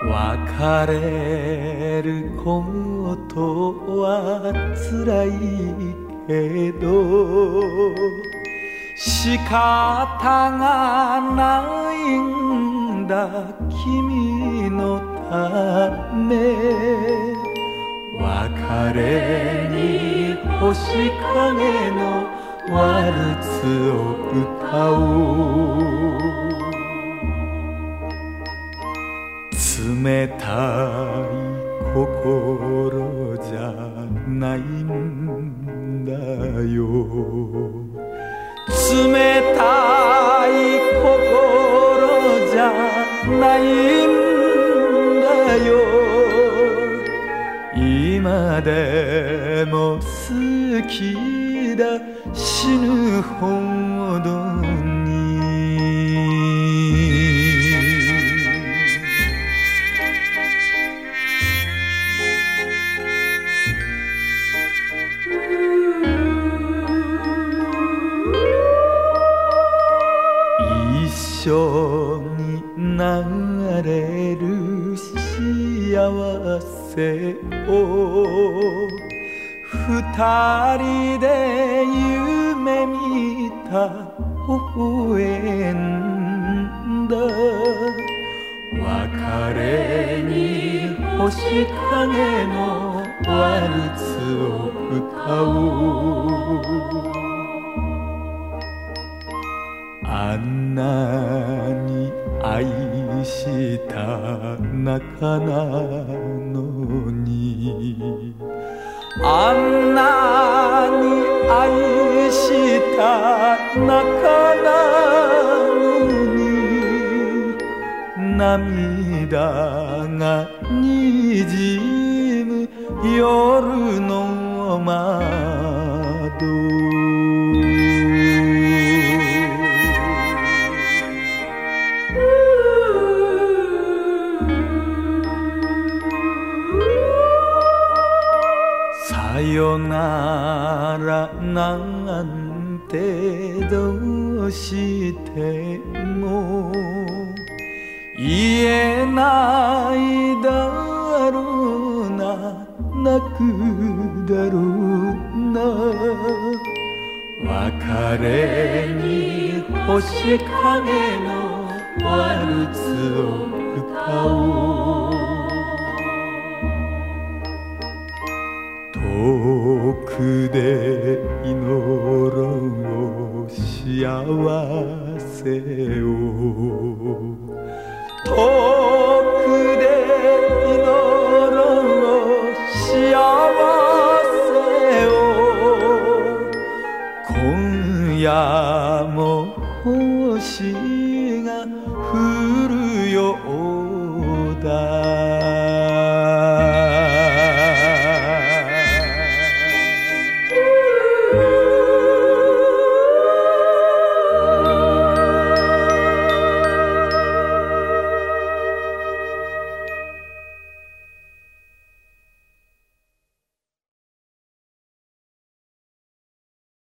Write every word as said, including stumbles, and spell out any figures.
別れることは辛いけど仕方がないんだ君のため別れに星影のワルツを歌おう冷たい心じゃないんだよ冷たい心じゃないんだよ今でも好きだ死ぬほどに一緒になれる幸せを二人で夢見た微笑んだ別れに星影のワルツを歌おうあんなに愛した仲なのにあんなに愛した仲なのに涙がにじむ夜の窓さよならなんてどうしても言えないだろうな泣くだろうな別れに星影のワルツを歌おう遠くで祈ろう幸せを遠くで祈ろう幸せを今夜も星が降